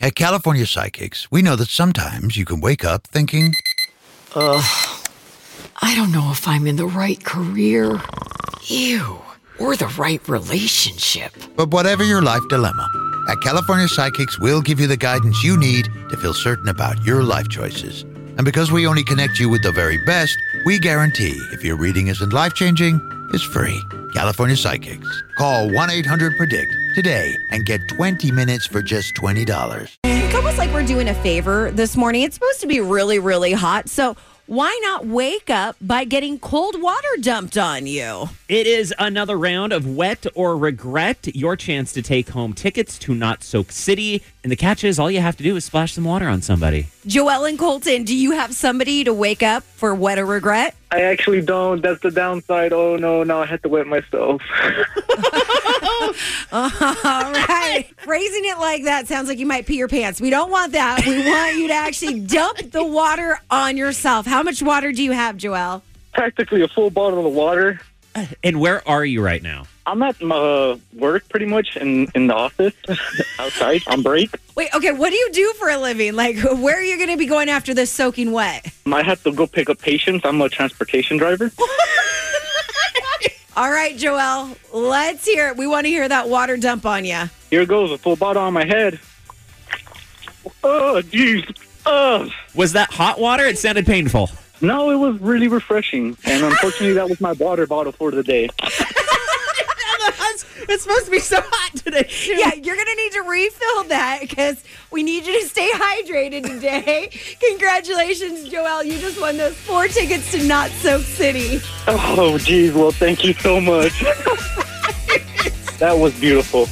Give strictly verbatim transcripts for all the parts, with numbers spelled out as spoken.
At California Psychics, we know that sometimes you can wake up thinking, Ugh, I don't know if I'm in the right career. Ew. Or the right relationship. But whatever your life dilemma, at California Psychics, we'll give you the guidance you need to feel certain about your life choices. And because we only connect you with the very best, we guarantee if your reading isn't life-changing, it's free. California Psychics. Call one eight hundred predict today and get twenty minutes for just twenty dollars. It's almost like we're doing a favor this morning. It's supposed to be really, really hot, so why not wake up by getting cold water dumped on you? It is another round of Wet or Regret, your chance to take home tickets to Not Soak City. And the catch is all you have to do is splash some water on somebody. Joelle and Colton, do you have somebody to wake up for Wet or Regret? I actually don't. That's the downside. Oh, no, now I have to wet myself. All right. Phrasing it like that sounds like you might pee your pants. We don't want that. We want you to actually dump the water on yourself. How much water do you have, Joelle? Practically a full bottle of water. And where are you right now? I'm at uh, work pretty much in, in the office, outside on break. Wait, okay, what do you do for a living? Like, where are you going to be going after this soaking wet? I have to go pick up patients. I'm a transportation driver. All right, Joelle, let's hear it. We want to hear that water dump on you. Here goes, a full bottle on my head. Oh, jeez. Oh. Was that hot water? It sounded painful. No, it was really refreshing. And unfortunately, that was my water bottle for the day. It's supposed to be so hot today. Yeah, you're going to need to refill that because we need you to stay hydrated today. Congratulations, Joelle. You just won those four tickets to Not Soak City. Oh, geez. Well, thank you so much. That was beautiful.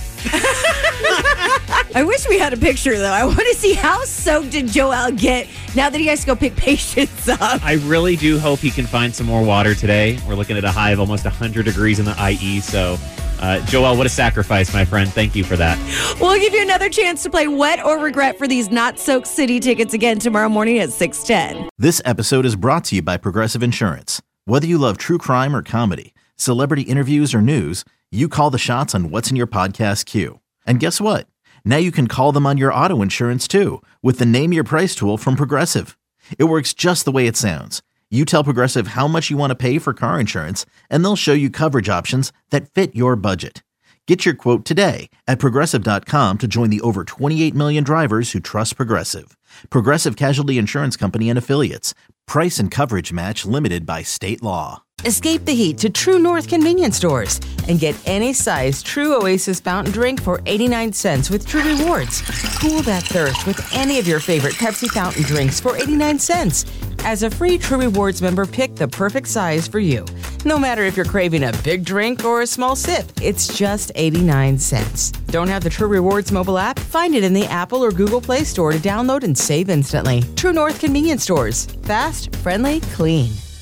I wish we had a picture, though. I want to see how soaked did Joelle get now that he has to go pick patients up. I really do hope he can find some more water today. We're looking at a high of almost one hundred degrees in the I E, so... Uh, Joelle, what a sacrifice, my friend. Thank you for that. We'll give you another chance to play Wet or Regret for these Not Soak City tickets again tomorrow morning at six ten. This episode is brought to you by Progressive Insurance. Whether you love true crime or comedy, celebrity interviews or news, you call the shots on what's in your podcast queue. And guess what? Now you can call them on your auto insurance too with the Name Your Price tool from Progressive. It works just the way it sounds. You tell Progressive how much you want to pay for car insurance, and they'll show you coverage options that fit your budget. Get your quote today at Progressive dot com to join the over twenty-eight million drivers who trust Progressive. Progressive Casualty Insurance Company and Affiliates. Price and coverage match limited by state law. Escape the heat to True North convenience stores and get any size True Oasis fountain drink for eighty-nine cents with True Rewards. Cool that thirst with any of your favorite Pepsi fountain drinks for eighty-nine cents. As a free True Rewards member, pick the perfect size for you. No matter if you're craving a big drink or a small sip, it's just eighty-nine cents. Don't have the True Rewards mobile app? Find it in the Apple or Google Play Store to download and save instantly. True North convenience stores. Fast, friendly, clean.